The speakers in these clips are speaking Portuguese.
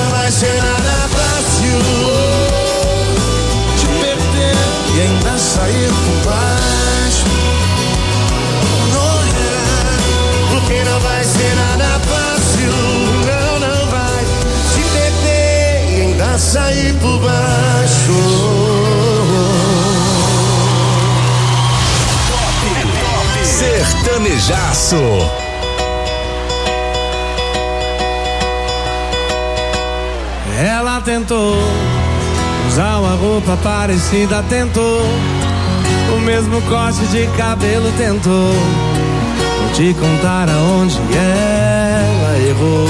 não vai ser nada fácil te perder e ainda sair por baixo. Não é, porque não vai ser nada fácil. Não, não vai te perder e ainda sair por baixo. Sertanejaço. Ela tentou usar uma roupa parecida, tentou o mesmo corte de cabelo, tentou. Vou te contar aonde ela errou.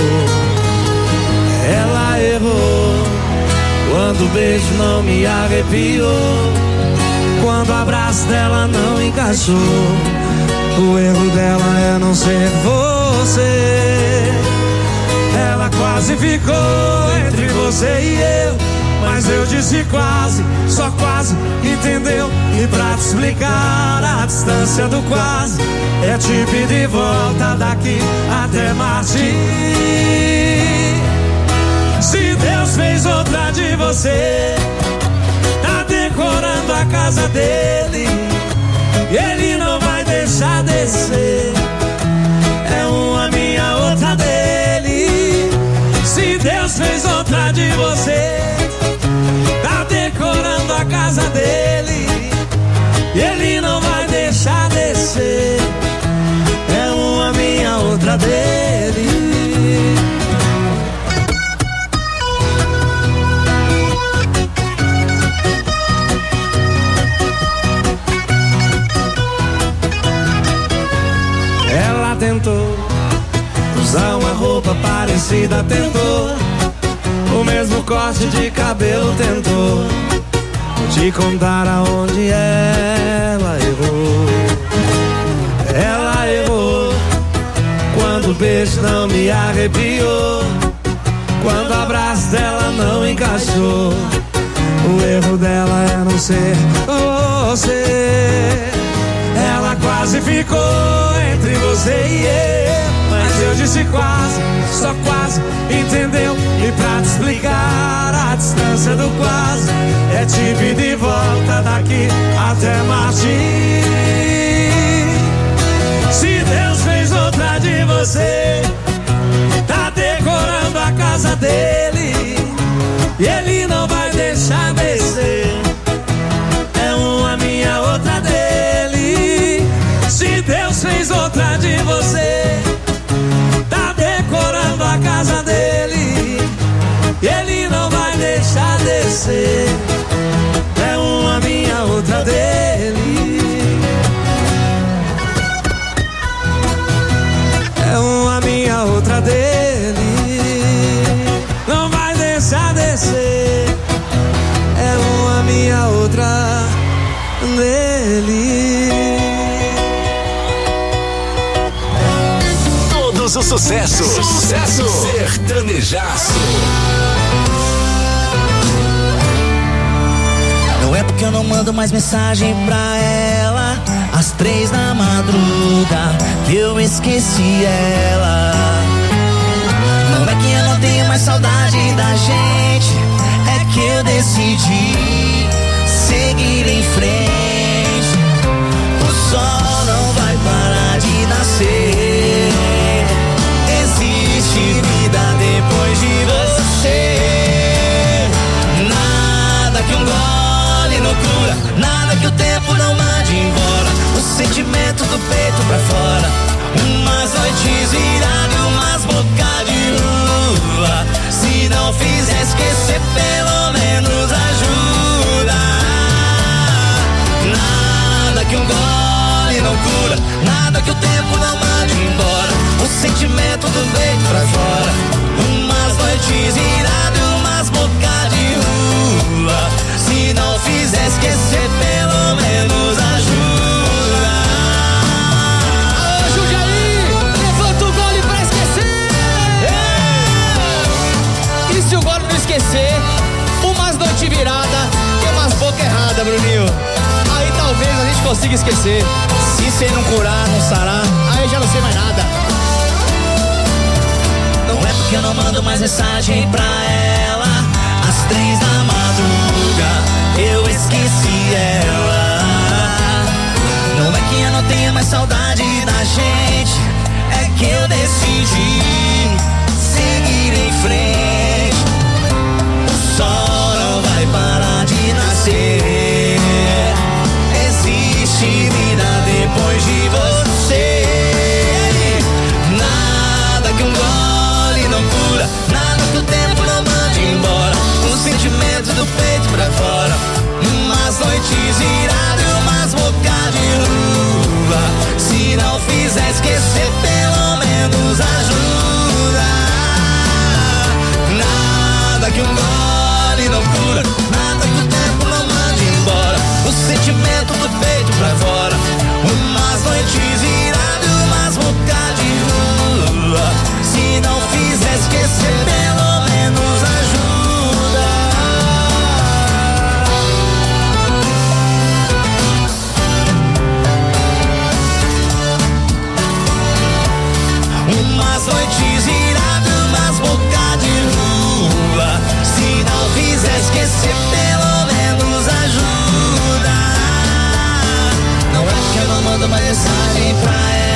Ela errou quando o beijo não me arrepiou, quando o abraço dela não encaixou. O erro dela é não ser você. Ela quase ficou entre você e eu, mas eu disse quase, só quase, entendeu? E pra te explicar a distância do quase, é te pedir volta daqui até Marte. Se Deus fez outra de você, tá decorando a casa dele, e ele não vai deixar descer. É uma minha, outra dele. Se Deus fez outra de você, tá decorando a casa dele, e ele não vai deixar descer. É uma minha, outra dele. Ela tentou usar uma roupa parecida, tentou o mesmo corte de cabelo, tentou. Vou te contar aonde ela errou. Ela errou quando o beijo não me arrepiou, quando o abraço dela não encaixou. O erro dela é não ser você. Ela quase ficou entre você e eu, mas eu disse quase, só quase, entendeu? E pra te explicar a distância do quase, é te pedir volta daqui até Marte. Se Deus fez outra de você, tá decorando a casa dele, e ele não vai deixar descer. É uma minha, outra dele. Se Deus fez outra de você, tá decorando a casa dele, e ele não vai deixar descer. É uma minha, outra dele. É uma minha, outra dele. Não vai deixar descer. É uma minha, outra dele. Todos os sucessos. Sucesso. Sertanejaço. Não é porque eu não mando mais mensagem pra ela às 3 da madruga que eu esqueci ela. Não é que eu não tenho mais saudade da gente, é que eu decidi seguir em frente. O sol não vai parar de nascer. Existe vida depois de você. Nada que um gole não cura, nada que o tempo não mande embora. O sentimento do peito pra fora, umas noites viradas, umas bocas de lua. Se não fizer esquecer, pelo menos ajuda. Nada que um gole não cura, nada que o tempo não mande embora. O sentimento do peito pra fora, umas noites viradas, umas bocas de lua. Se não fizer esquecer, pelo menos ajuda. Ajude aí, levanta o gole pra esquecer. E se o gole não esquecer, umas noites viradas e umas bocas erradas, Bruninho. Aí talvez a gente consiga esquecer. Se cê não curar, não sarar, Aí já não sei mais nada. não é porque eu não mando mais mensagem pra ela 3 da madruga eu esqueci ela. Não é que eu não tenha mais saudade da gente, é que eu decidi seguir em frente. O sol não vai parar de nascer, existe vida depois de você. Nada que um gole não cura, nada que o tempo não mande embora. Os sentimentos do peito pra fora, umas noites iradas e umas bocas de lua. Se não fizer esquecer, pelo menos ajuda. Nada que um gole não cura, nada que o tempo não mande embora. O sentimento do peito pra fora, umas noites iradas e umas bocas de lua. Se não fizer esquecer, pelo menos ajuda. Umas noites iradas, umas bocas de lua. Se não fizer esquecer, pelo menos ajuda. Não é que eu não mando mais mensagem pra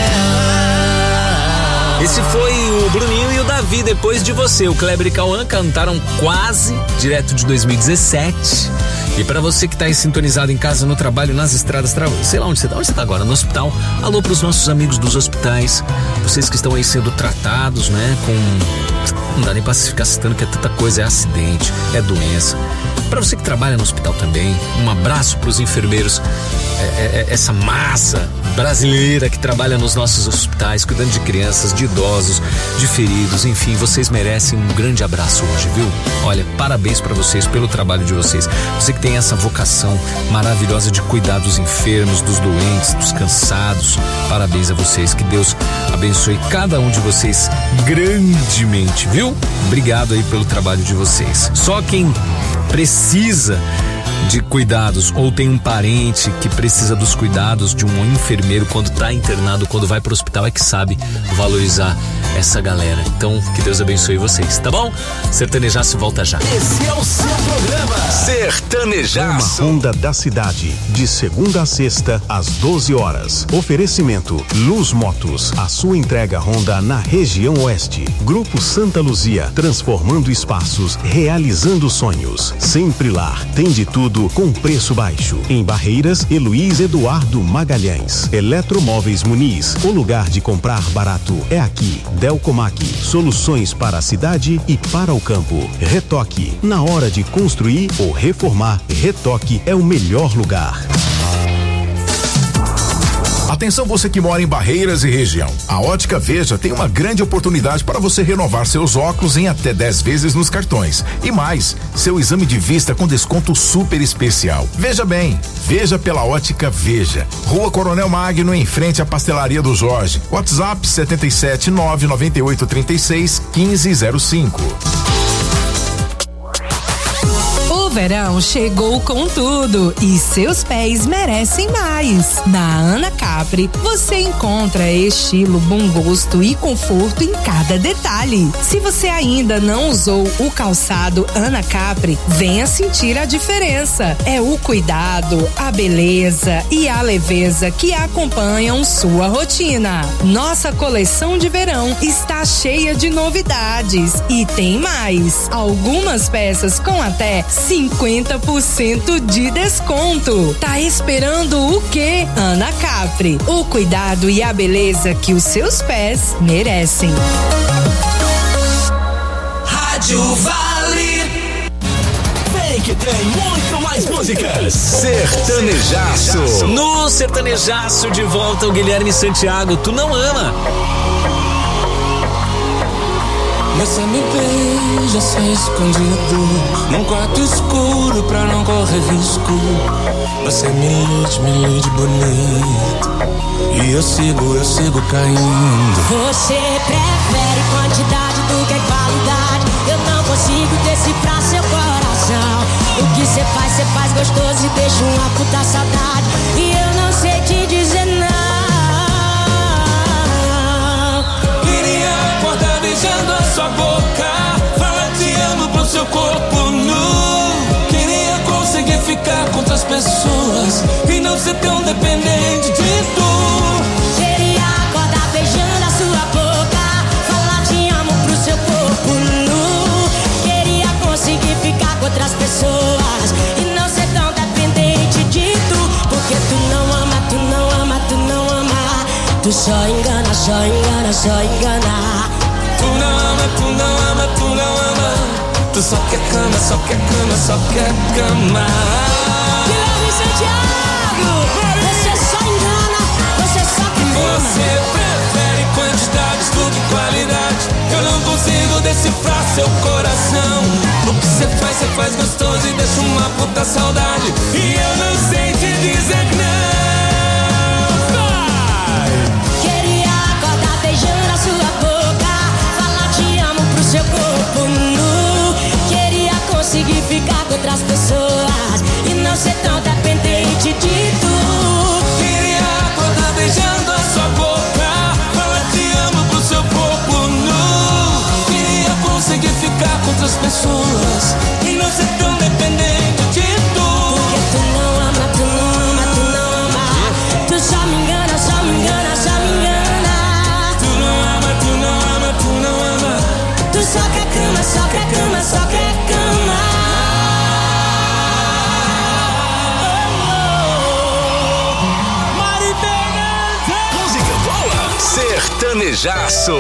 ela. Esse foi o Bruninho e o Davi, Depois de Você. O Kleber e Cauã cantaram Quase, direto de 2017. E pra você que tá aí sintonizado em casa, no trabalho, nas estradas, sei lá onde você tá. Onde você tá agora? No hospital. Alô pros nossos amigos dos hospitais. Vocês que estão aí sendo tratados, né? Não dá nem pra ficar citando que é tanta coisa, é acidente, é doença. Pra você que trabalha no hospital também, um abraço pros enfermeiros, essa massa brasileira que trabalha nos nossos hospitais, cuidando de crianças, de idosos, de feridos, enfim, vocês merecem um grande abraço hoje, viu? Olha, parabéns pra vocês pelo trabalho de vocês. Você que tem essa vocação maravilhosa de cuidar dos enfermos, dos doentes, dos cansados, parabéns a vocês, que Deus abençoe cada um de vocês grandemente, viu? Obrigado aí pelo trabalho de vocês. Só quem precisa de cuidados ou tem um parente que precisa dos cuidados de um enfermeiro quando tá internado, quando vai pro hospital, é que sabe valorizar essa galera. Então, que Deus abençoe vocês, tá bom? Sertanejaço volta já. Esse é o seu programa Sertanejaço. Uma ronda da cidade, de segunda a sexta, às 12 horas. Oferecimento Luz Motos, a sua entrega Honda na região oeste. Grupo Santa Luzia, transformando espaços, realizando sonhos. Sempre lá, tem de tudo com preço baixo. Em Barreiras, Heloís Eduardo Magalhães. Eletromóveis Muniz, o lugar de comprar barato é aqui. Delcomac, soluções para a cidade e para o campo. Retoque, na hora de construir ou reformar, Retoque é o melhor lugar. Atenção você que mora em Barreiras e região. A Ótica Veja tem uma grande oportunidade para você renovar seus óculos em até 10 vezes nos cartões. E mais, seu exame de vista com desconto super especial. Veja bem, veja pela Ótica Veja. Rua Coronel Magno, em frente à Pastelaria do Jorge. WhatsApp 77998361505. O verão chegou com tudo e seus pés merecem mais. Na Ana Capri, você encontra estilo, bom gosto e conforto em cada detalhe. Se você ainda não usou o calçado Ana Capri, venha sentir a diferença. É o cuidado, a beleza e a leveza que acompanham sua rotina. Nossa coleção de verão está cheia de novidades e tem mais. Algumas peças com até 50% de desconto. Tá esperando o quê? Ana Capri, o cuidado e a beleza que os seus pés merecem. Rádio Vale. Vem que tem muito mais músicas. Sertanejaço. No Sertanejaço de volta o Guilherme Santiago, Tu Não Ama. Você me beija sem escondido, num quarto escuro pra não correr risco. Você me lide bonito, e eu sigo caindo. Você prefere quantidade do que qualidade. Eu não consigo decifrar seu coração. O que você faz gostoso e deixa uma puta saudade. E eu não sei te dizer não. Queria acordar beijando a sua boca, falar te amo pro seu corpo nu. Tu só engana, só engana, só engana. Tu não ama, tu não ama, tu não ama. Tu só quer cama, só quer cama, só quer cama. Guilherme Santiago, você só engana, você só quer cama. Você prefere quantidades do que qualidade. Eu não consigo decifrar seu coração. O que você faz gostoso e deixa uma puta saudade. E eu não sei te dizer não. Vai! Queria acordar beijando a sua boca, falar te amo pro seu corpo nu. Queria conseguir ficar com outras pessoas e não ser tão dependente de tu. Queria acordar beijando a sua boca, falar te amo pro seu corpo nu. Queria conseguir ficar com outras pessoas e não ser tão dependente de tu. Porque tu não ama, tu não ama, tu não ama. Tu só me engana, só me engana, só me engana. Tu não ama, tu não ama, tu não ama. Tu só quer cama, só quer cama, só quer cama. Mari Fernanda. Música boa. Sertanejaço.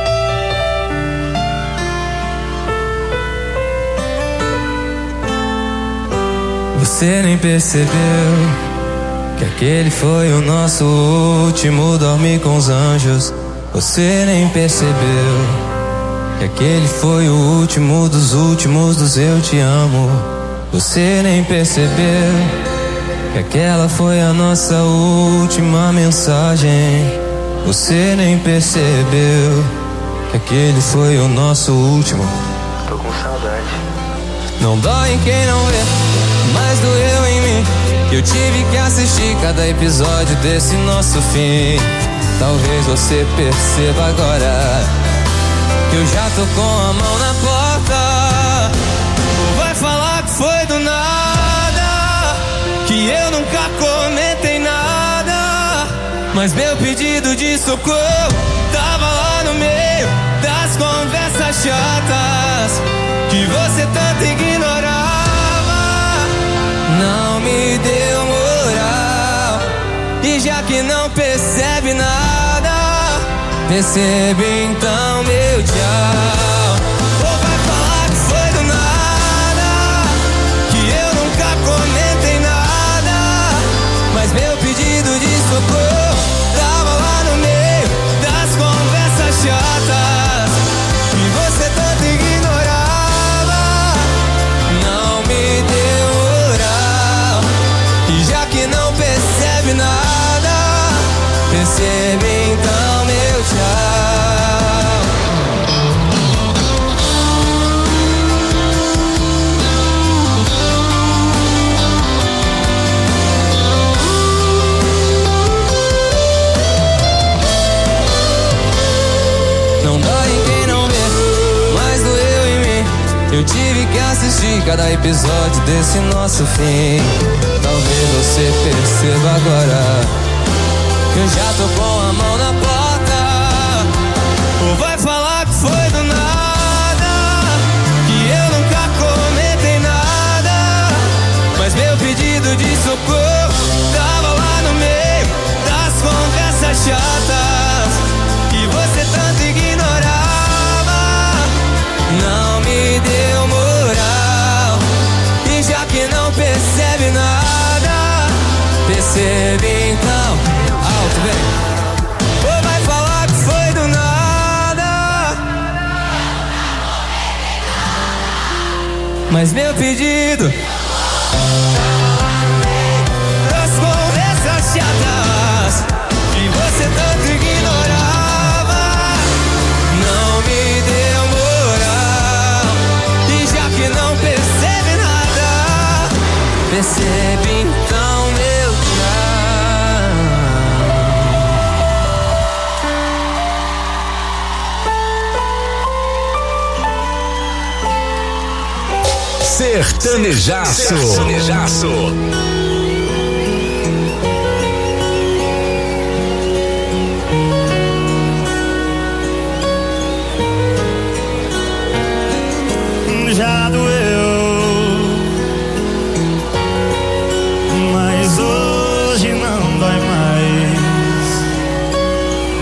Você nem percebeu que aquele foi o nosso último dormir com os anjos. Você nem percebeu que aquele foi o último dos eu te amo. Você nem percebeu que aquela foi a nossa última mensagem. Você nem percebeu que aquele foi o nosso último. Tô com saudade. Não dói em quem não vê, mas doeu em mim. Eu tive que assistir cada episódio desse nosso fim. Talvez você perceba agora que eu já tô com a mão na porta. Ou vai falar que foi do nada, que eu nunca comentei nada. Mas meu pedido de socorro tava lá no meio das conversas chatas que você tanto ignorava. Não me deu moral. E já que não percebe nada, percebe então meu tchau. Ou vai falar que foi do nada, que eu nunca comentei nada. Mas meu pedido de socorro tava lá no meio das conversas chatas que você tanto ignorava. Não me deu moral. E já que não percebe nada, percebe então meu tchau. Não dói em quem não vê, mas doeu em mim. Eu tive que assistir cada episódio desse nosso fim. Talvez você perceba agora que eu já tô com a mão na porta. Ou vai falar que foi do nada, que eu nunca comentei nada. Mas meu pedido de socorro tava lá no meio das conversas chatas que você tanto ignorava. Não me deu moral. E já que não percebe nada, percebe então. Alto, vem. Ou vai falar que foi do nada, mas meu pedido das conversas chatas que você tanto ignorava. Não me deu moral. E já que não percebe nada, percebe então meu Sertanejaço. Já doeu, mas hoje não dói mais.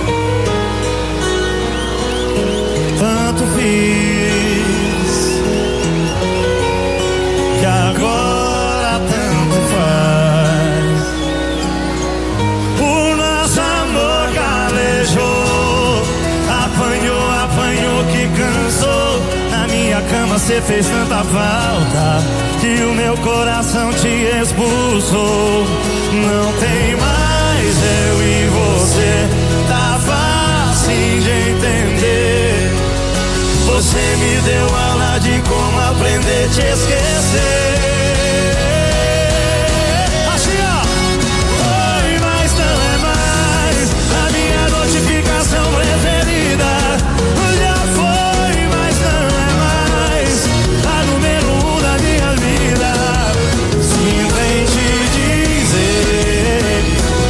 você fez tanta falta que o meu coração te expulsou. Não tem mais eu e você, tá fácil de entender. Você me deu aula de como aprender a te esquecer. Assim ó, foi, mas não é mais a minha notificação preferida. Já foi, mas não é mais a número 1 da minha vida. Simplesmente dizer,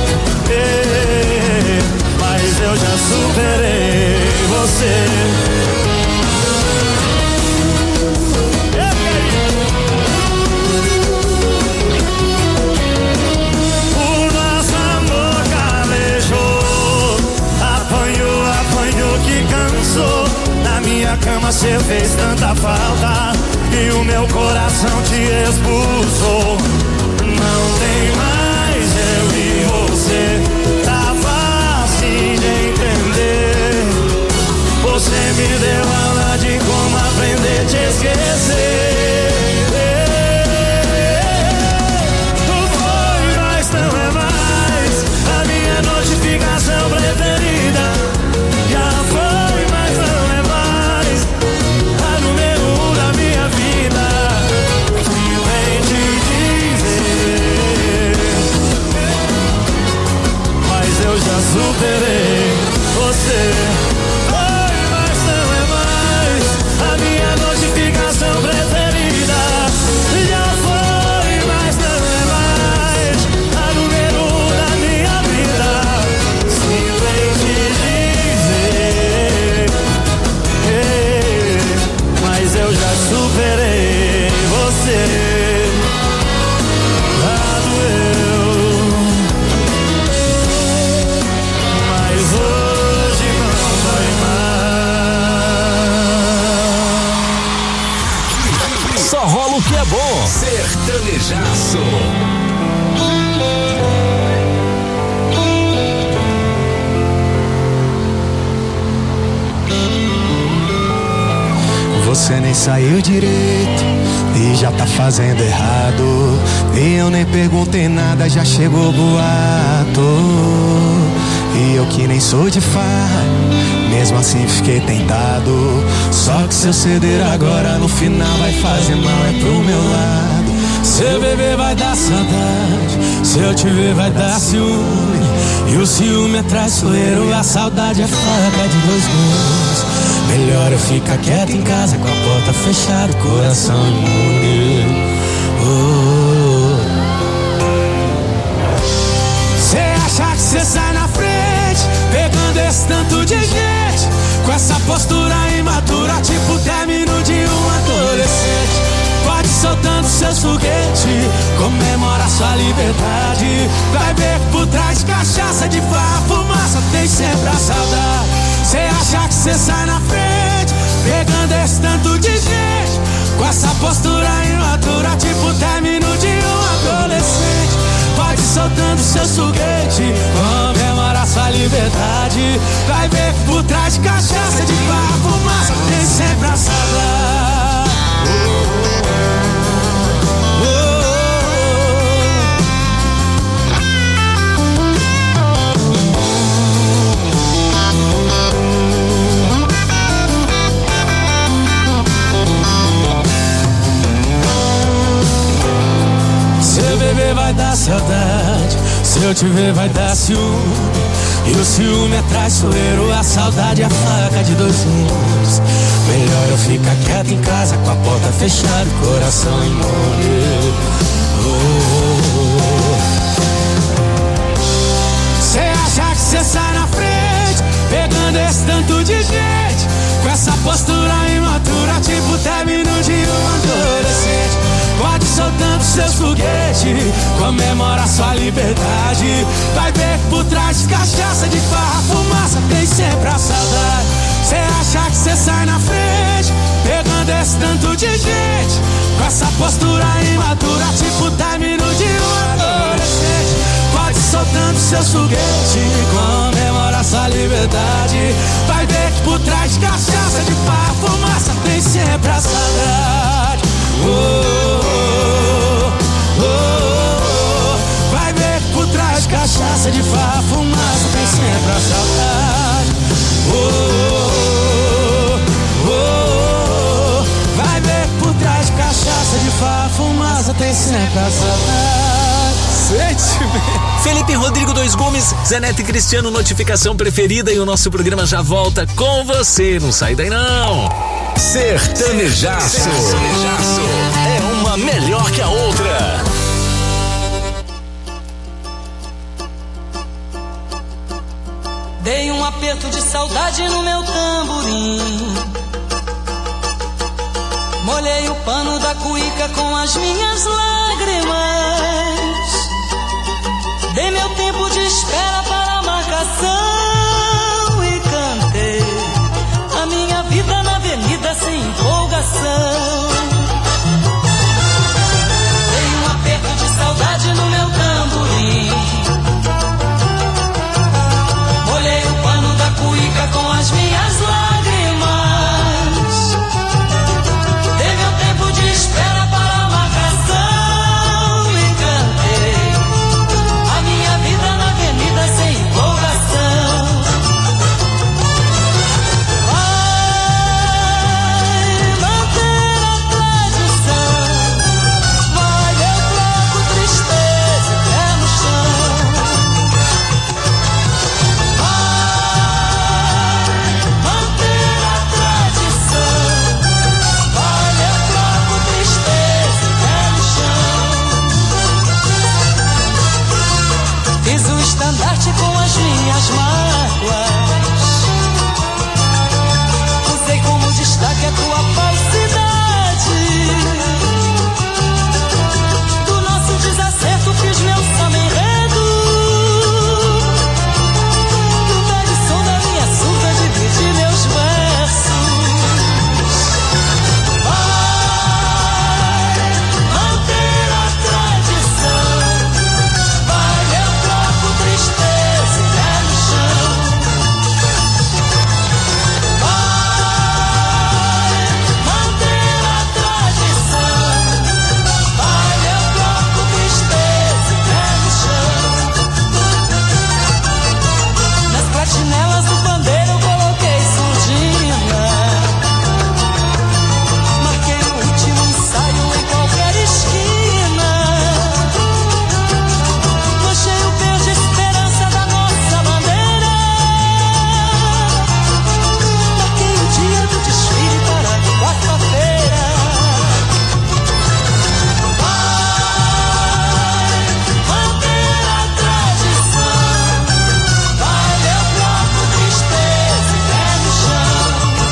mas eu já superei você. Na minha cama cê fez tanta falta e o meu coração te expulsou. Não tem mais eu e você, tá fácil de entender. Você me deu aula de como aprender a te esquecer. Tu foi, mas não é mais a minha notificação preferida. Já foi, mas não é mais a número 1 da minha vida. E vem te dizer, mas eu já superei você. Foi, mas não é mais a minha notificação preferida. Já foi, mas não é mais a número 1 da minha vida. Se vem te mas eu já superei você. Já doeu, mas hoje não dói mais. Só rola o que é bom. Sertanejaço. Você nem saiu direito e já tá fazendo errado. E eu nem perguntei nada, já chegou boato. E eu que nem sou de farra, mesmo assim fiquei tentado. Só que se eu ceder agora, no final vai fazer mal, é pro meu lado. Se eu beber vai dar saudade, se eu te ver vai dar ciúme. E o ciúme é traiçoeiro, a saudade é faca de 2 gumes. Melhor eu ficar quieto em casa com a porta fechada, coração imune. Cê acha que cê sai na frente, pegando esse tanto de gente, com essa postura imatura, tipo término de um adolescente. Pode soltando seus foguetes, comemora sua liberdade. Vai ver que por trás de cachaça, de farra, fumaça, tem sempre a saudade. Cê acha que cê sai na frente, pegando esse tanto de gente, com essa postura imatura, tipo término de um adolescente. Pode soltando seus foguetes, comemora sua liberdade. Vai ver que por trás de cachaça, de farra, fumaça, tem sempre a saudade. Se eu beber vai dar saudade, se eu te ver vai dar ciúme. E o ciúme é traiçoeiro, a saudade é a faca de 2 gumes. Melhor eu ficar quieto em casa com a porta fechada, coração imune. Cê acha que cê sai na frente, pegando esse tanto de gente, com essa postura imatura, tipo término de um adolescente. Pode soltando seus foguetes, comemora sua liberdade. Vai ver que por trás de cachaça, de farra, fumaça, tem sempre a saudade. Cê acha que cê sai na frente, pegando esse tanto de gente, com essa postura imatura, tipo término de um adolescente. Pode soltando seus foguetes, comemora sua liberdade. Vai ver que por trás de cachaça, de farra, fumaça, tem sempre a saudade. Vai ver que por trás de cachaça de farra, fumaça tem sempre a saudade. Vai ver que por trás de cachaça de farra, fumaça tem sempre a saudade. Sentimento. Felipe Rodrigo 2 Gomes, Zé Neto e Cristiano, notificação preferida, e o nosso programa já volta com você. Não sai daí não. Sertanejaço. É uma melhor que a outra. Dei um aperto de saudade no meu tamborim. Molhei o pano da cuíca com as minhas lágrimas. Dei meu tempo de espera para a marcação e cantei a minha vida na avenida sem empolgação. Dei um aperto de saudade no meu tamborim. Molhei o pano da cuíca com as minhas lágrimas. Dei meu tempo de espera para a marcação e cantei a minha vida na avenida sem empolgação. Vai manter a tradição, vai eu troco tristeza e pé no chão. Vai manter a tradição, vai eu troco tristeza e pé no chão. Fiz o estandarte com as minhas mágoas. Usei como destaque a tua falsidade. Do nosso desacerto fiz meu samba enredo. Do velho som da minha surda dividi meus versos. Vai manter a tradição, vai eu troco tristeza e pé no chão. Vai manter a tradição, vai eu troco tristeza e pé no chão. Nas platinelas do pandeiro eu coloquei surdina. Marquei o último ensaio em qualquer esquina. Manchei o verde esperança da nossa bandeira. Marquei o dia do desfile para quarta-feira. Vai manter a tradição, vai eu troco tristeza e pé no chão.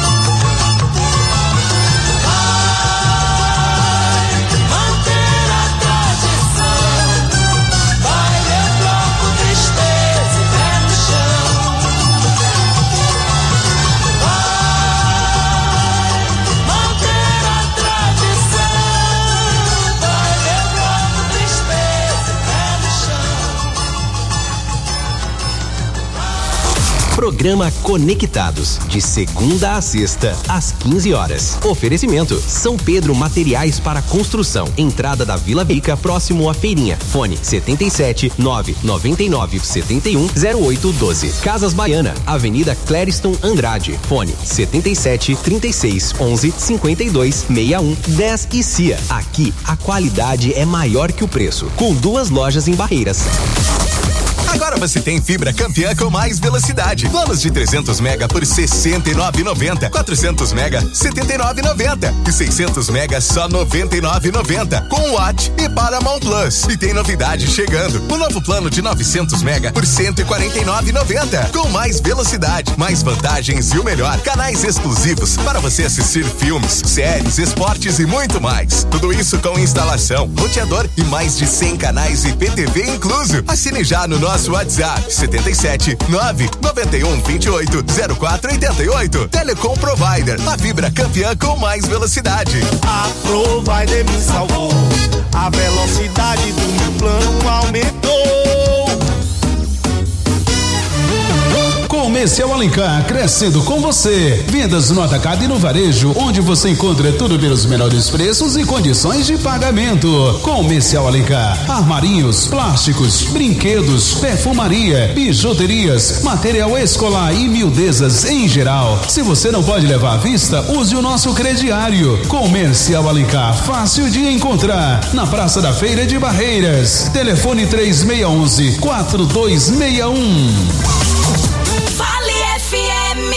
Vai manter a tradição, vai eu troco tristeza e pé no chão. Vai manter a tradição, vai eu troco tristeza e pé no chão. Programa Conectados, de segunda a sexta, às 15 horas. Oferecimento: São Pedro Materiais para Construção. Entrada da Vila Rica, próximo à Feirinha. Fone 77 999 71 0812. Casas Baiana, Avenida Clériston Andrade. Fone 77 36 11 52 61 10 e CIA. Aqui, a qualidade é maior que o preço. Com 2 lojas em Barreiras. Agora você tem fibra campeã com mais velocidade. Planos de 300 mega por R$ 69,90. 400 mega, R$ 79,90. E 600 mega, só R$ 99,90. Com Watt e Paramount Plus. E tem novidade chegando. O novo plano de 900 mega por R$ 149,90. Com mais velocidade, mais vantagens e o melhor. Canais exclusivos para você assistir filmes, séries, esportes e muito mais. Tudo isso com instalação, roteador e mais de 100 canais IPTV incluso. Assine já no nosso WhatsApp 77 991 28 0488. Telecom Provider, a fibra campeã com mais velocidade. A Provider me salvou, a velocidade do meu plano aumentou. Com Comercial Alencar, crescendo com você. Vendas no atacado e no varejo, onde você encontra tudo pelos menores preços e condições de pagamento. Comercial Alencar, armarinhos, plásticos, brinquedos, perfumaria, bijuterias, material escolar e miudezas em geral. Se você não pode levar à vista, use o nosso crediário. Comercial Alencar, fácil de encontrar, na Praça da Feira de Barreiras. Telefone 3611-4261. Vale FM.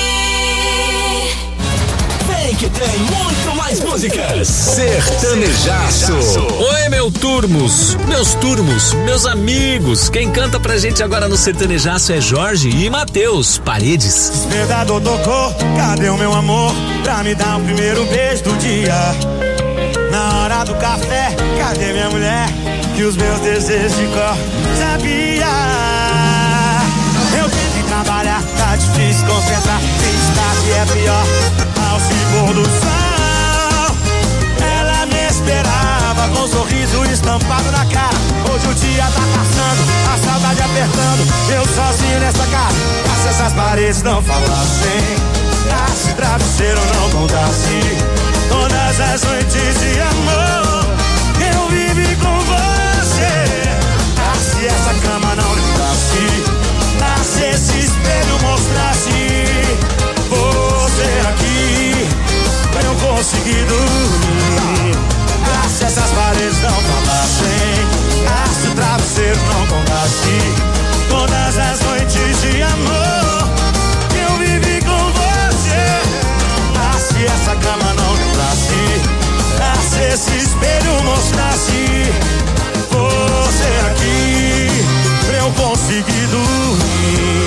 Vem que tem muito mais músicas. Sertanejaço. Oi, meus turmos, meus amigos. Quem canta pra gente agora no Sertanejaço é Jorge e Matheus Paredes. Despertador tocou, cadê o meu amor? Pra me dar o primeiro beijo do dia. Na hora do café, cadê minha mulher? Que os meus desejos de cor sabia. Eu tento trabalhar, tá difícil concentrar. Tristeza é pior, ao se pôr do sol. Ela me esperava com um sorriso estampado na cara. Hoje o dia tá passando, a saudade apertando. Eu sozinho nessa casa, se essas paredes não falassem, se travesseiro não contasse todas as noites de amor eu vivi com você. Se essa cama não lembrasse, se esse espelho mostrasse você aqui, pra eu conseguir dormir. Se essas paredes não falassem, se o travesseiro não contasse todas as noites de amor que eu vivi com você. Se essa cama não lembrasse, se esse espelho mostrasse você aqui, pra eu conseguir dormir.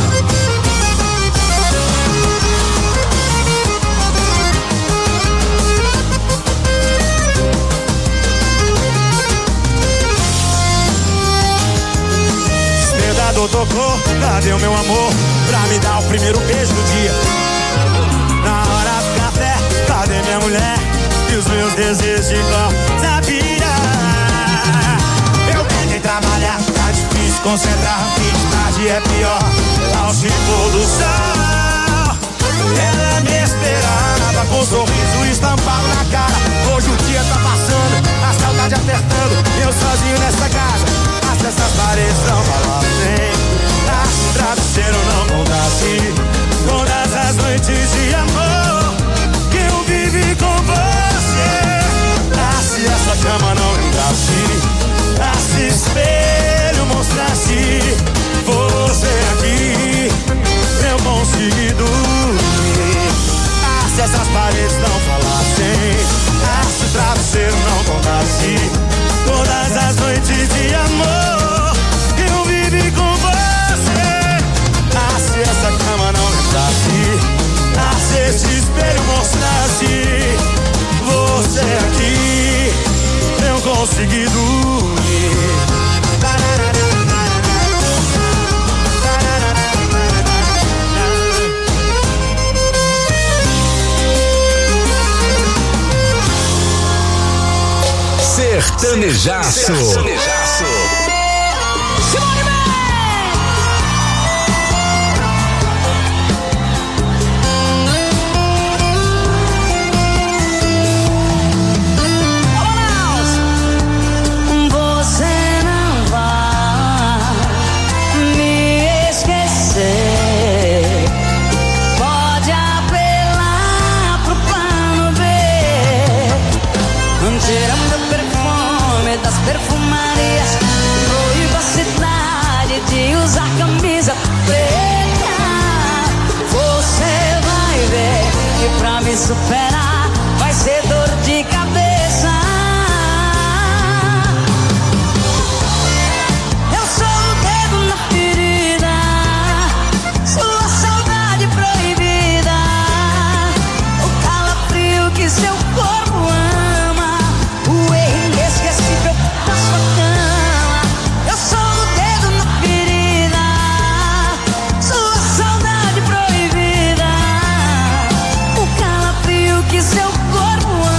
Despertador tocou, cadê o meu amor? Pra me dar o primeiro beijo do dia. Na hora do café, cadê minha mulher? E os meus desejos de cor sabia. Eu tentei trabalhar, tá difícil concentrar. Tarde é pior, ao se pôr do sol. Ela me esperava com um sorriso estampado na cara. Hoje o dia tá passando, a saudade apertando. Eu sozinho nessa casa, se essas paredes não falassem, se o travesseiro não contasse todas as noites de amor que eu vivi com você. Se essa cama não lembrasse, se espelho mostrasse você aqui, eu consegui dormir. Se essas paredes não falassem, se o travesseiro não contasse todas as noites de amor que eu vivi com você. Se essa cama não lembrasse, se esse espelho mostrasse você aqui, eu consegui dormir. Sertanejaço. Das perfumarias, proíba a cidade de usar camisa preta. Você vai ver que pra me superar vai ser dor de cabeça. Eu sou o dedo na ferida, sua saudade proibida, o calafrio que seu corpo ama, o erro inesquecível da sua cama. Eu sou o dedo na ferida, sua saudade proibida, o calafrio que seu corpo ama.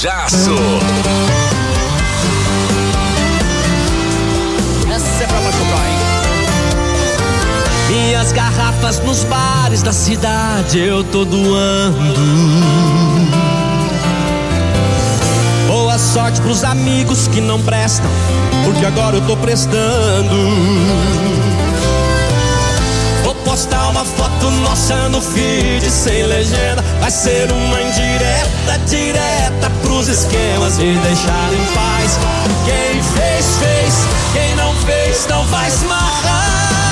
Sertanejaço. Essa é pra machucar, hein? Minhas garrafas nos bares da cidade eu tô doando. Boa sorte pros amigos que não prestam, porque agora eu tô prestando. Vou postar uma foto nossa no feed sem legenda. Vai ser uma indireta, direta pros esquemas e deixar em paz. Quem fez, fez. Quem não fez, não vai se marrar.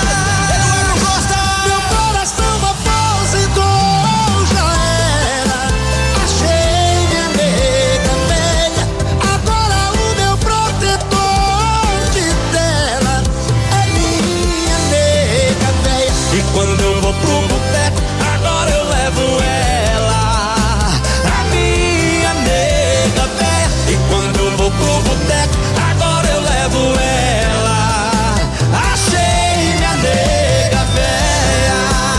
Meu coração aposentou, já era. Achei minha nega velha. Agora o meu protetor de tela é minha nega velha. E quando eu vou pro boteco, agora eu levo ela, a minha nega véia. E quando eu vou pro boteco, agora eu levo ela, achei minha nega véia.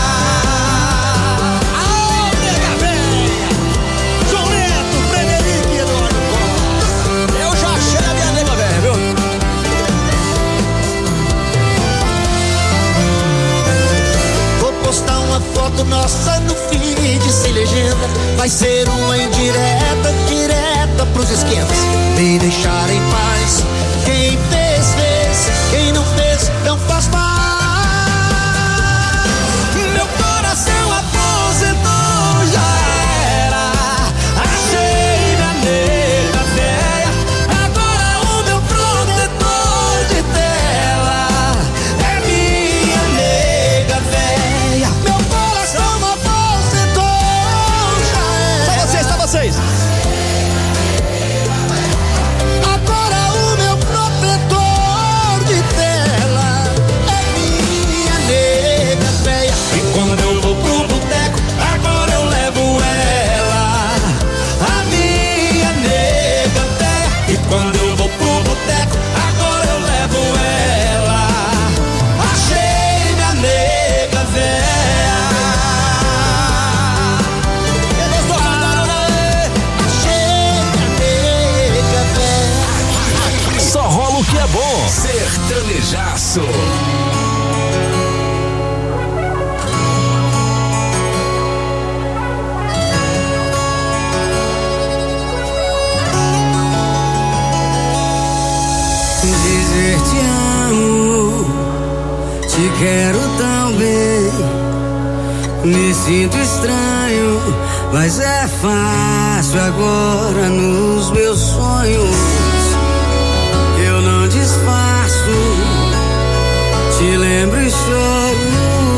Aô, nega véia! João Neto, Frederico e Eduardo Costa. Eu já achei a minha nega véia, viu? Vou postar uma foto nossa no feed sem legenda. Vai ser uma indireta, direta pros esquemas e deixar em paz. Quem fez, fez. Quem não fez, não faz mais. Meu coração aposentou, já era. Achei minha nega véia. Agora o meu protetor de tela é minha nega véia. Meu coração aposentou, já era. Só vocês, só vocês. Agora o meu protetor de tela é minha nega véia. E quando eu vou pro boteco, agora eu levo ela, a minha nega véia. E quando eu vou pro boteco, agora eu levo ela, achei minha nega véia. Eles douraram, né? Achei minha nega véia. Só rola o que é bom. Sertanejaço. Dizer te amo, te quero tão bem. Me sinto estranho, mas é fácil agora nos meus sonhos. Eu não disfarço, te lembro e choro.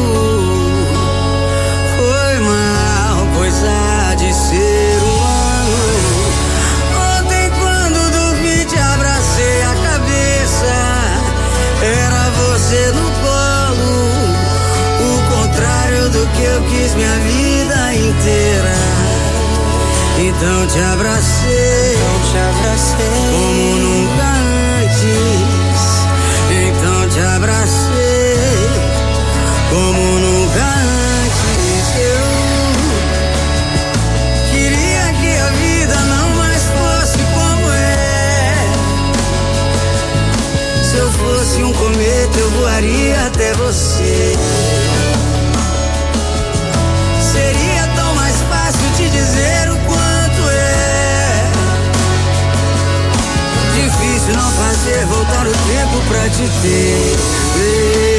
Foi mal, coisa de ser humano. Ontem quando dormi te abracei a cabeça. Era você no colo, o contrário do que eu quis minha vida inteira. Então te abracei, como nunca antes. Então te abracei, como nunca antes. Eu queria que a vida não mais fosse como é. Se eu fosse um cometa eu voaria até você. Seria tão mais fácil te dizer o quanto é difícil não fazer voltar o tempo pra te ter.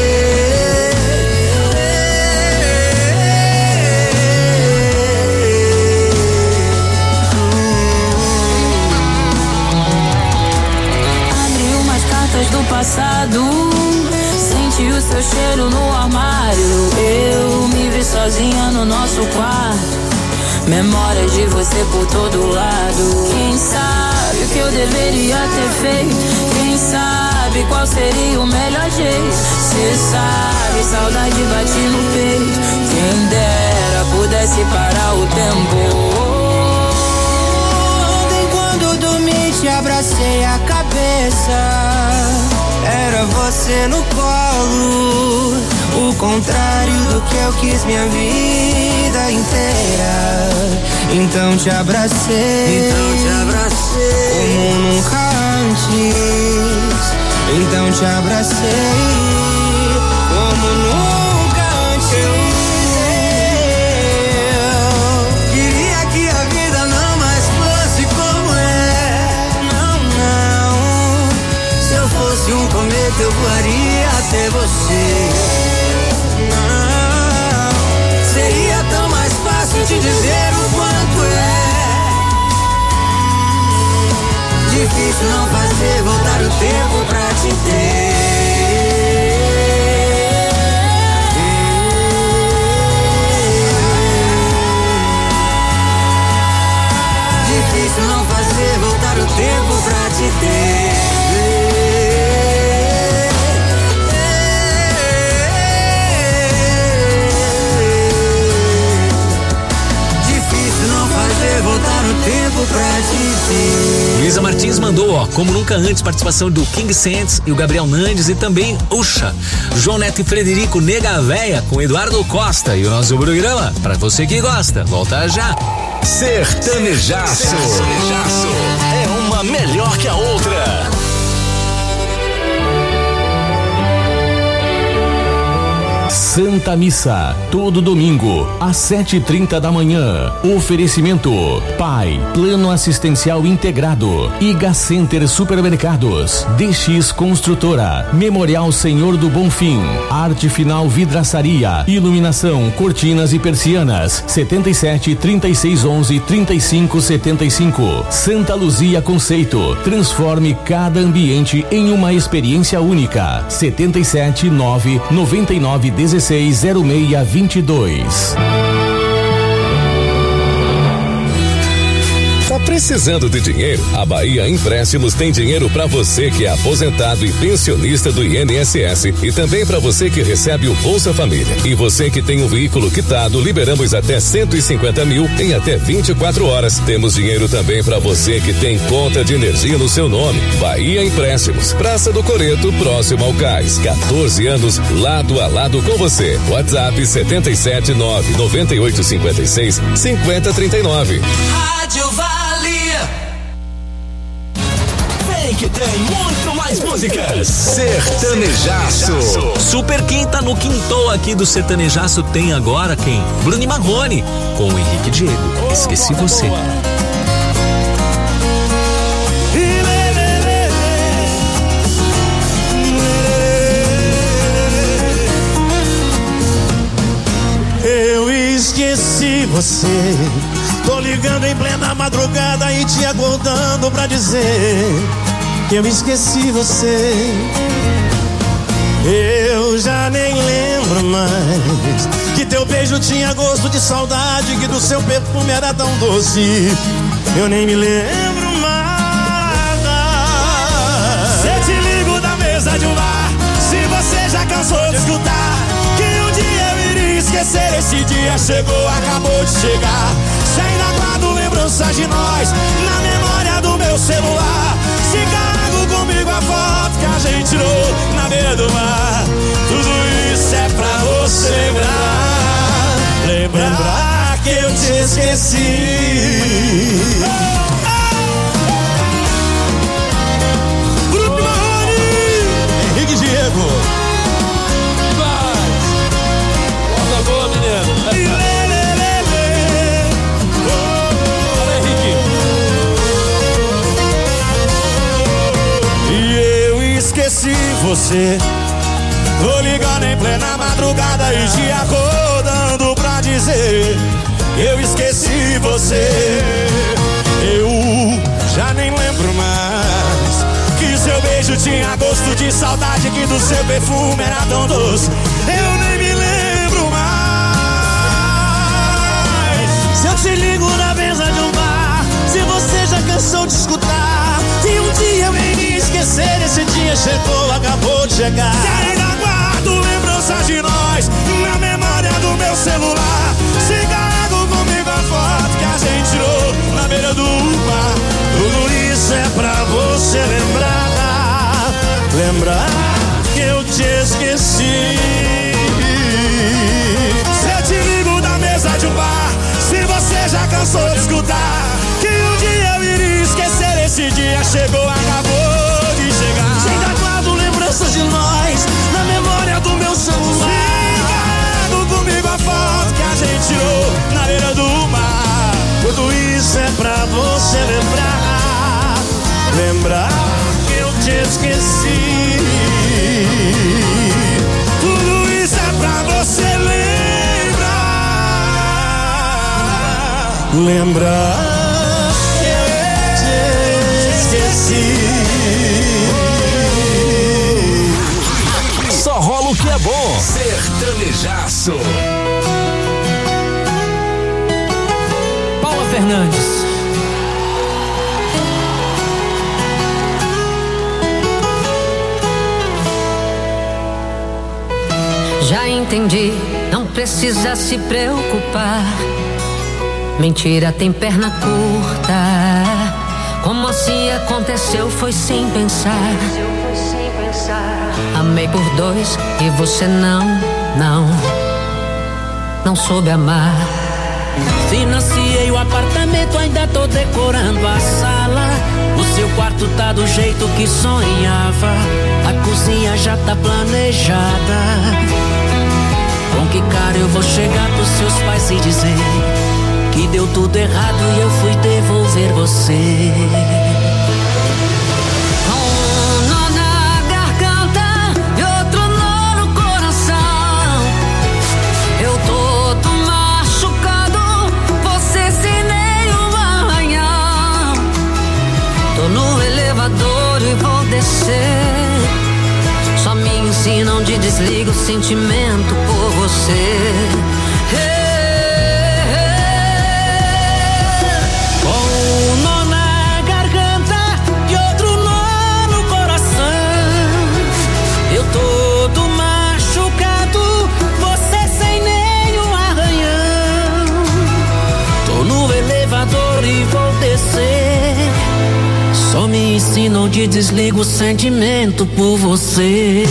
Abri umas cartas do passado, senti o seu cheiro no armário. Eu me vi sozinha no nosso quarto, memórias de você por todo lado. Quem sabe o que eu deveria ter feito? Quem sabe qual seria o melhor jeito? Cê sabe, saudade bate no peito. Quem dera pudesse parar o tempo. Ontem quando dormi te abracei a cabeça. Era você no colo, o contrário do que eu quis minha vida inteira. Então te abracei, como nunca antes. Então te abracei, como nunca antes. Eu queria que a vida não mais fosse como é. Não, se eu fosse um cometa eu voaria até você. Não, seria tão mais fácil te dizer o quanto é difícil não fazer voltar o tempo pra te ter. Difícil não fazer voltar o tempo pra te ter. Difícil não fazer voltar o tempo pra te ter. Luísa Martins mandou, ó, como nunca antes, participação do King Sands e o Gabriel Nandes e também Ucha, João Neto e Frederico, Nega Véia com Eduardo Costa. E o nosso programa, pra você que gosta, volta já. Sertanejaço. É uma melhor que a outra. Santa Missa, todo domingo, às 7h30 da manhã. Oferecimento: PAI, Plano Assistencial Integrado, Iga Center Supermercados, DX Construtora, Memorial Senhor do Bonfim, Arte Final Vidraçaria, Iluminação, Cortinas e Persianas, 77 36 11 35 75. Santa Luzia Conceito, transforme cada ambiente em uma experiência única. 77 9 99 16 0622. Tá precisando de dinheiro? A Bahia Empréstimos tem dinheiro para você que é aposentado e pensionista do INSS e também para você que recebe o Bolsa Família. E você que tem um veículo quitado, liberamos até 150 mil em até 24 horas. Temos dinheiro também para você que tem conta de energia no seu nome. Bahia Empréstimos, Praça do Coreto, próximo ao Cais. 14 anos, lado a lado com você. WhatsApp 779 9856 5039. Rádio Vale. Vem que tem muito mais músicas. Sertanejaço. Super Quinta no quinto aqui do Sertanejaço tem agora quem? Bruno e Marrone com o Henrique Diego. Esqueci você. Eu esqueci você. Tô ligando em plena madrugada e te acordando pra dizer que eu esqueci você. Eu já nem lembro mais que teu beijo tinha gosto de saudade, que do seu perfume era tão doce. Eu nem me lembro mais. Se te ligo da mesa de um bar, se você já cansou de escutar que um dia eu iria esquecer, esse dia chegou, acabou de chegar. Se ainda guardo lembranças de nós na memória do meu celular, se carrego comigo a foto que a gente tirou na beira do mar, tudo isso é pra você lembrar. Lembrar que eu te esqueci. Bruno Marrone, Henrique Diego. Vai, boa, menino. Esqueci você. Tô ligando em plena madrugada e te acordando pra dizer eu esqueci você. Eu já nem lembro mais que seu beijo tinha gosto de saudade, que do seu perfume era tão doce. Eu nem me lembro mais. Se eu te ligo na mesa de um bar, se você já cansou de escutar que um dia eu iria esquecer, esse dia chegou, acabou de chegar. Se ainda guardo lembranças de nós na memória do meu celular, se carrego comigo a foto que a gente tirou na beira do mar, tudo isso é pra você lembrar. Lembrar que eu te esqueci. chegou, acabou de chegar. Ainda guardo lembranças de nós na memória do meu celular. Carrego comigo a foto que a gente tirou na beira do mar. Tudo isso é pra você lembrar. Lembrar que eu te esqueci. Tudo isso é pra você lembrar. Lembrar que eu te esqueci. Só rola o que é bom. Sertanejaço. Paula Fernandes. Já entendi, não precisa se preocupar. Mentira tem perna curta. Como assim aconteceu foi sem pensar. Amei por dois e você não soube amar. Financiei o apartamento, ainda tô decorando a sala. O seu quarto tá do jeito que sonhava. A cozinha já tá planejada. Com que cara eu vou chegar pros seus pais e dizer que deu tudo errado e eu fui devolver você? Um nó na garganta e outro nó no coração. Eu todo machucado, você sem nenhum arranhão. Tô no elevador e vou descer. Só me ensinam de desliga o sentimento por você. Com um nó na garganta e outro nó no coração. Eu todo machucado, você sem nenhum arranhão. Tô no elevador e vou descer. Só me ensinam de desliga o sentimento por você.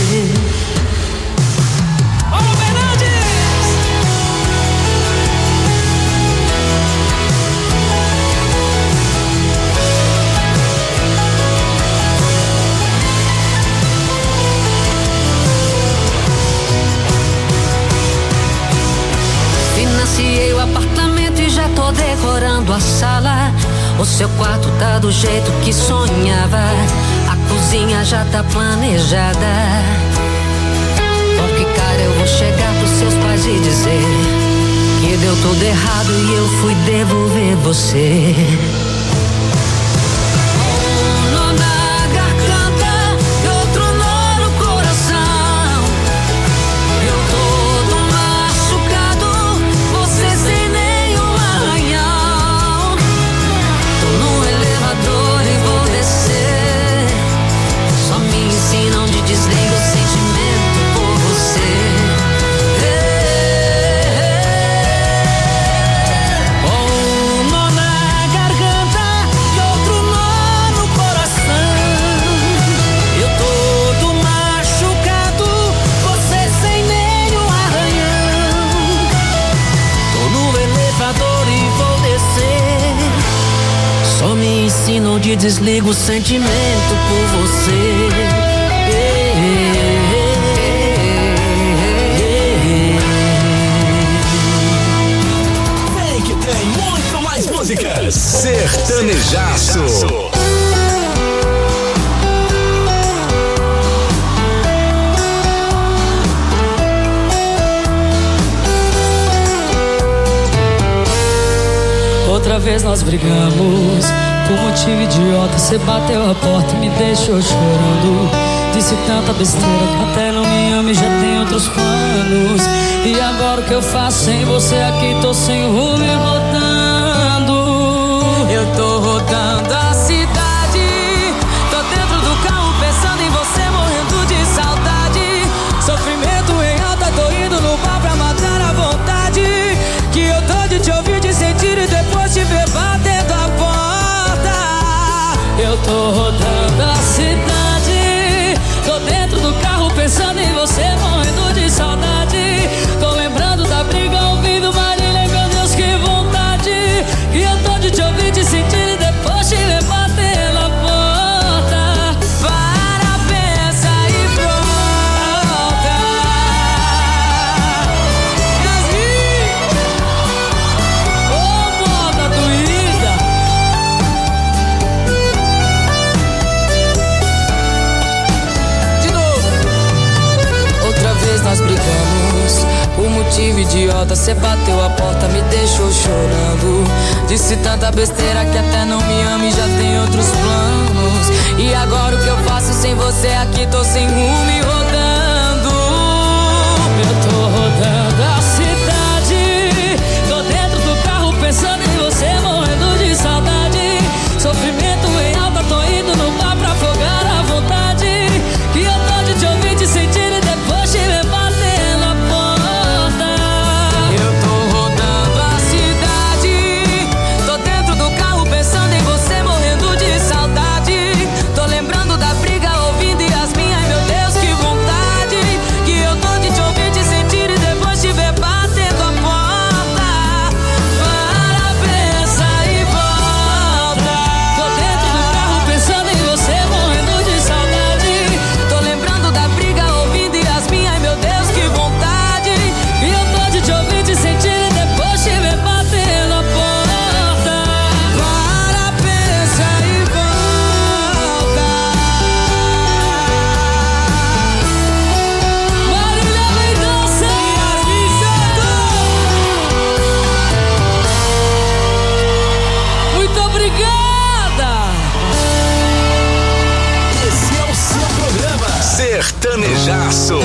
Financiei o apartamento e já tô decorando a sala. O seu quarto tá do jeito que sonhava. A cozinha já tá planejada. Com que cara eu vou chegar pros seus pais e dizer que deu tudo errado e eu fui devolver você? Um nó na garganta e outro nó no coração. Eu todo machucado, você sem nenhum arranhão. Tô no elevador e vou descer. Só me ensinam de desliga o sentimento por você. Um nó na garganta e outro nó no coração. Eu todo machucado, você sem nenhum arranhão. Tô no elevador e vou descer. Só me ensinam de desliga o sentimento por você. Vem que tem muito mais músicas. Sertanejaço. Outra vez nós brigamos por motivo idiota. Você bateu a porta e me deixou chorando. Disse tanta besteira que até não me ama e já tem outros planos. E agora o que eu faço sem você aqui? Tô sem rumo e rodando. Eu tô rodando a cidade. Tô dentro do carro pensando em você, morrendo de saudade. Sofrimento em alta, tô indo no bar pra matar a vontade. Que eu tô de te ouvir, de sentir e depois te ver batendo a porta. Eu tô rodando a cidade. Tô dentro do carro pensando em você, morrendo de saudade. Tô lembrando da briga, ouvindo Marília, meu Deus, que vontade. Que eu tô de te ouvir, de sentir e depois te ver batendo a porta. motivo idiota, cê bateu a porta, me deixou chorando. Disse tanta besteira que até não me ama e já tem outros planos. E agora o que eu faço sem você aqui? Tô sem rumo e rodando. Eu tô rodando a cidade, tô dentro do carro pensando em você, morrendo de saudade. Sofrimento em alta, tô indo no bar pra afogar a vontade. Que eu tô de te ouvir, te sentir e depois te ver bater na porta. Eu tô rodando a cidade, tô dentro do carro pensando em você, morrendo de saudade. Tô lembrando da briga, ouvindo Yasmin, ai meu Deus, que vontade. Que eu tô de te ouvir, te sentir e depois te ver batendo a porta. Para, pensa e volta. Tô dentro do carro pensando em você, morrendo de saudade. Tô lembrando da briga, ouvindo Yasmin, ai meu Deus, que vontade. E eu tô de te ouvir, te sentir e depois te ver batendo a porta. Para, pensa e volta. Marília Mendonça, Yasmin Santos. Muito obrigada. Esse é o seu programa Sertanejaço.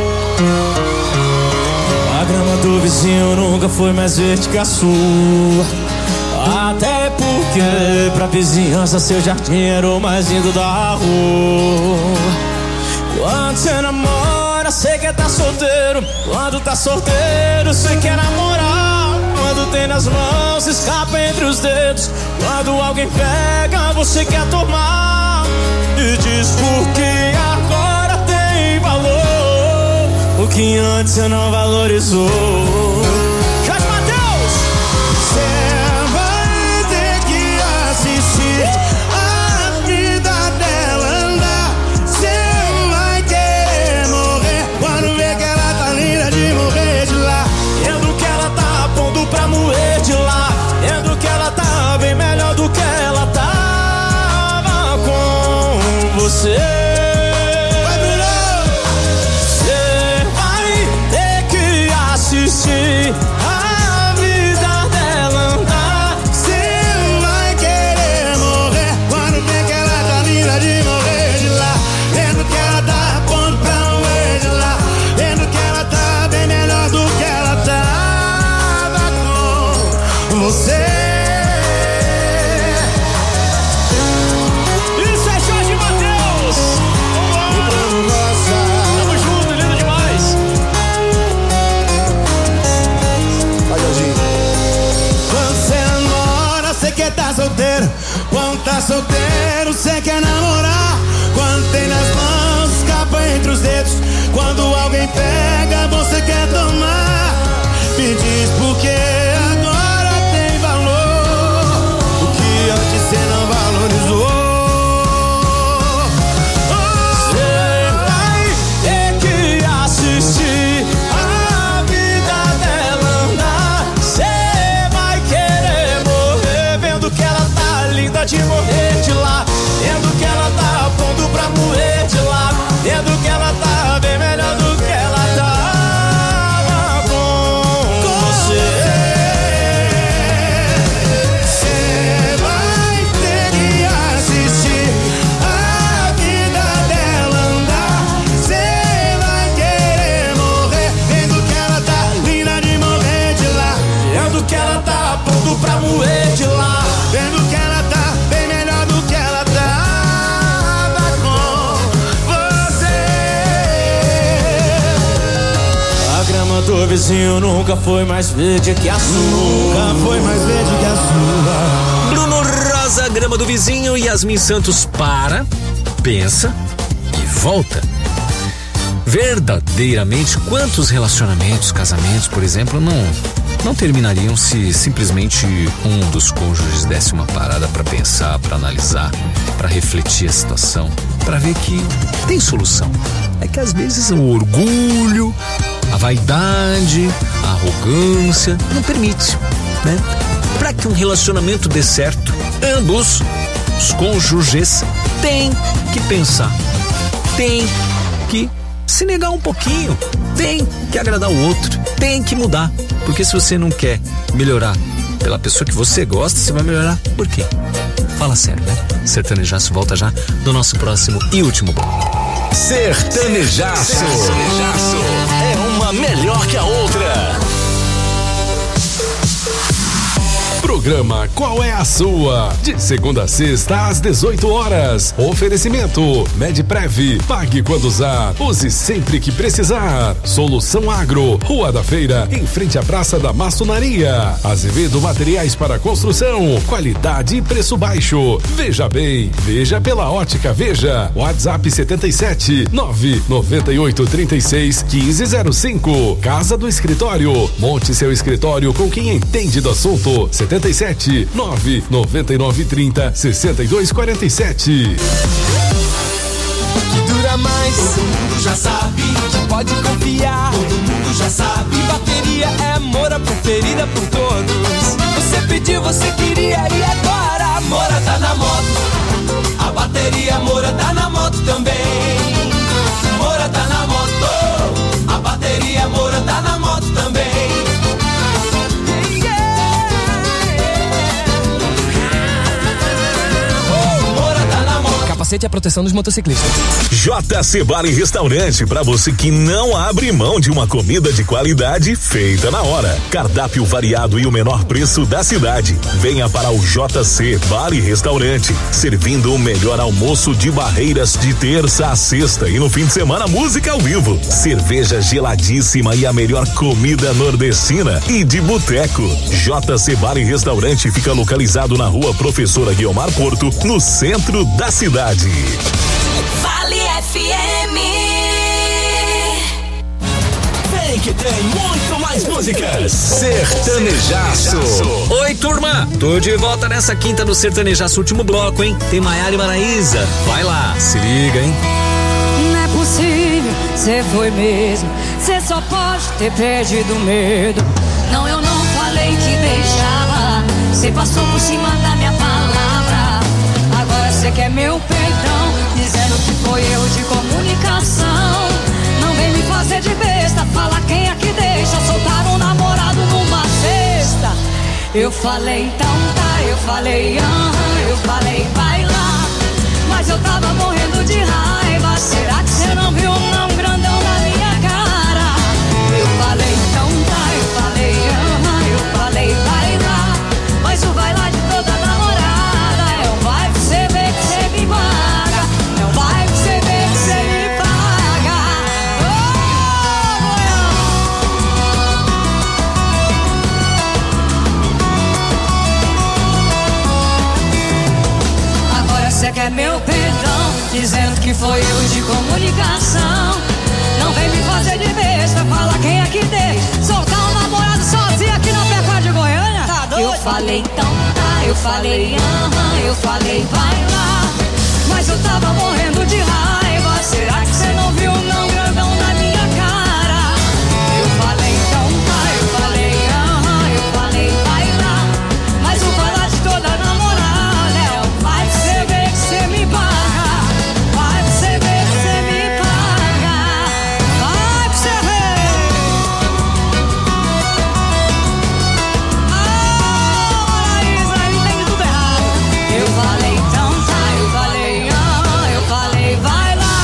A grama do vizinho nunca foi mais verde que a sua. Até porque pra vizinhança seu jardim era o mais lindo da rua. Quando você namora, você quer tá solteiro. Quando tá solteiro, você quer namorar. Quando tem nas mãos, escapa entre os dedos. Quando alguém pega, você quer tomar. E diz porque agora tem valor o que antes você não valorizou. Jorge Mateus! Cê vai ter que assistir a vida dela andar. Cê vai querer morrer quando ver que ela tá linda de morrer de lá. Vendo que ela tá pondo pra moer de lá. Vendo que ela tá bem melhor do que ela tava com você. Assistir a vida dela andar. Cê vai querer morrer quando vê que ela tá linda de morrer de lá. Vendo que ela tá pondo pra morrer de lá. Vendo que ela tá bem melhor do que ela tava com você. Isso é Jorge Mateus. Tamo junto, lindo demais. Quando cê namora, cê quer tá solteiro. Quando tá solteiro, cê quer namorar. Quando tem nas mãos, escapa entre os dedos. Quando alguém pega, você quer tomar. Me diz por que agora tem valor o que antes cê não valorizou. Cê vai ter que assistir a vida dela andar. Cê vai querer morrer vendo que ela tá linda de morrer de lá. Vendo que ela tá pondo pra morrer de lá. Vendo que ela tá bem melhor do que ela tava com você. Cê vai ter que assistir a vida dela andar. Cê vai querer morrer vendo que ela tá linda de morrer de lá. Vendo que ela tá pondo pra morrer de lá. Vendo que ela tá bem melhor do que ela tava com você. A grama do vizinho nunca foi mais verde que a sua. Nunca foi mais verde que a sua. Bruno Rosa, grama do vizinho. Yasmin Santos, para, pensa e volta. Verdadeiramente, quantos relacionamentos, casamentos, por exemplo, não terminariam se simplesmente um dos cônjuges desse uma parada pra pensar, pra analisar, pra refletir a situação, pra ver que tem solução. É que às vezes o orgulho, a vaidade, a arrogância não permite, né? Pra que um relacionamento dê certo, ambos os cônjuges têm que pensar, têm que se negar um pouquinho, tem que agradar o outro, tem que mudar. Porque se você não quer melhorar pela pessoa que você gosta, você vai melhorar por quê? Fala sério, né? Sertanejaço volta já no nosso próximo e último bloco. Sertanejaço é uma melhor que a outra. Programa Qual é a Sua? De segunda a sexta às 18 horas. Oferecimento Medprev. Pague quando usar. Use sempre que precisar. Solução Agro. Rua da Feira, em frente à Praça da Maçonaria. Azevedo Materiais para Construção. Qualidade e preço baixo. Veja bem. Veja pela Ótica Veja. WhatsApp 77 998 36 1505. Casa do Escritório. Monte seu escritório com quem entende do assunto. 77 999 30 62 47. Que dura mais, todo mundo já sabe. Que pode confiar, todo mundo já sabe. Bateria é a Moura preferida por todos. Você pediu, você queria e agora a Moura tá na moto. A bateria Moura tá na moto também. Moura tá na moto. A bateria Moura tá na moto também. Capacete é a proteção dos motociclistas. JC Bar e Restaurante, para você que não abre mão de uma comida de qualidade feita na hora. Cardápio variado e o menor preço da cidade. Venha para o JC Bar e Restaurante, servindo o melhor almoço de Barreiras de terça a sexta e no fim de semana música ao vivo, cerveja geladíssima e a melhor comida nordestina e de boteco. JC Bar e Restaurante fica localizado na Rua Professora Guiomar Porto, no centro da cidade. Vale FM. Vem que tem muito mais músicas. Sertanejaço. Oi, turma. Tô de volta nessa quinta do Sertanejaço, último bloco, hein? Tem Maiara e Maraísa. Vai lá, se liga, hein? Não é possível, cê foi mesmo. Cê só pode ter perdido o medo. Não, eu não falei que deixava. Cê passou por cima da minha palavra. Agora cê quer meu perdão, dizendo que foi erro de comunicação. Não vem me fazer de besta, fala quem é que deixa soltar um namorado numa cesta. Eu falei então tá, eu falei eu falei vai lá. Mas eu tava morrendo de raiva, será que cê não viu não grandão na minha cara? Eu falei então tá, eu falei eu falei vai lá. Mas o vai lá de toda namorada é um vai pra cê ver que cê me paga. É um vai pra cê ver que cê me paga. Agora cê quer meu perdão, dizendo que foi erro de comunicação. Não vem me fazer de besta, fala quem é que deixa soltar um namorado sozinho aqui na Pecuária de Goiânia. Tá doido? Eu falei então tá, eu falei eu falei vai lá. Mas eu tava morrendo de raiva, será que cê não viu não grandão na minha cara? Eu falei então tá, eu falei vai lá. Mas o vai lá de toda namorada é o vai pra cê ver que cê me paga. Vai pra cê ver que cê me paga. Vai pra cê ver. Maraísa, ele tem tudo errado. Eu falei então tá, eu falei vai lá.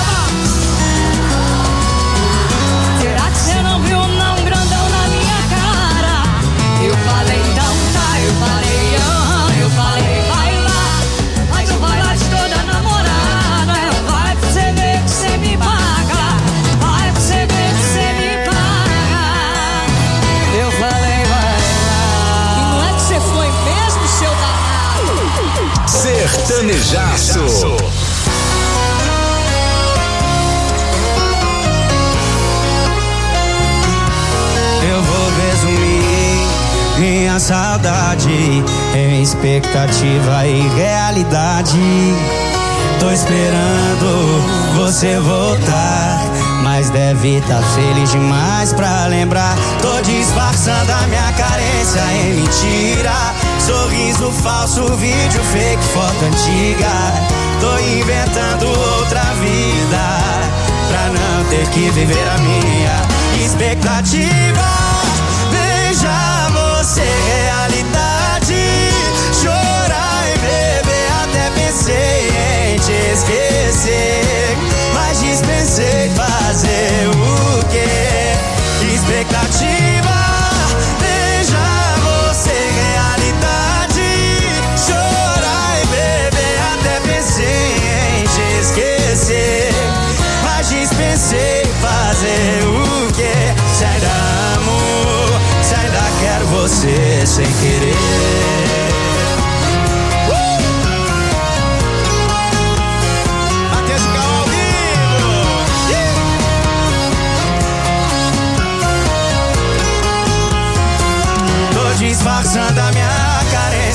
Será que cê não viu não grandão na minha cara? Eu falei então tá, eu falei vai lá. Mas o vai lá de toda namorada é o vai pra cê ver que cê me paga. Vai pra cê ver que cê me paga. Eu falei vai lá. E não é que cê foi mesmo, seu danado? Sertanejaço. Eu vou resumir minha saudade em expectativa e realidade. Tô esperando você voltar, mas deve tá feliz demais pra lembrar. Tô disfarçando a minha carência em mentira. Sorriso falso, vídeo fake, foto antiga. Tô inventando outra vida pra não ter que viver a minha expectativa.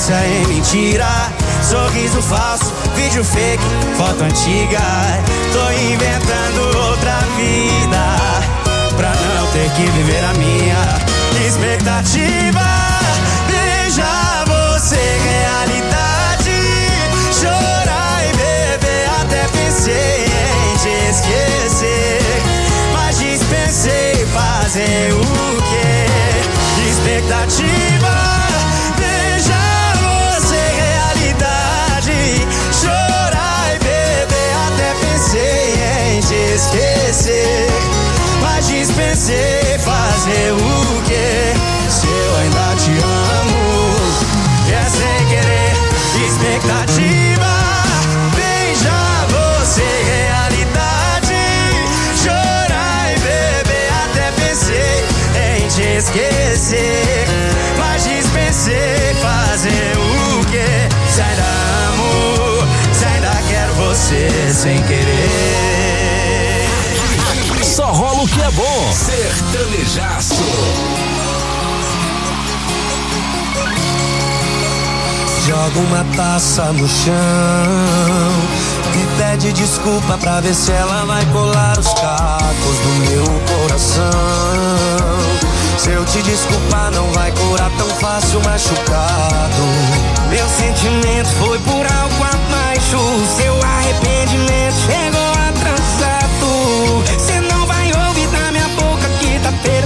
confiança é mentira. Sorriso falso, vídeo fake, foto antiga. Tô inventando outra vida pra não ter que viver a minha expectativa. Veja você, realidade. Chorar e beber, até pensei em te esquecer, mas dispensei fazer o quê? Expectativa. Veja você, realidade. Chorar e beber, até pensei em te esquecer, mas dispensei fazer o quê? Se eu ainda te amo, é sem querer. Expectativa. Veja você, realidade. Chorar e beber, até pensei em te esquecer, mas dispensei fazer o quê? Se ainda amo, se ainda quero você sem querer. Só rola o que é bom. Sertanejaço. Joga uma taça no chão e pede desculpa pra ver se ela vai colar os cacos do meu coração. Se eu te desculpar não vai curar tão fácil machucado. Meu sentimento foi por algo abaixo. Seu arrependimento chegou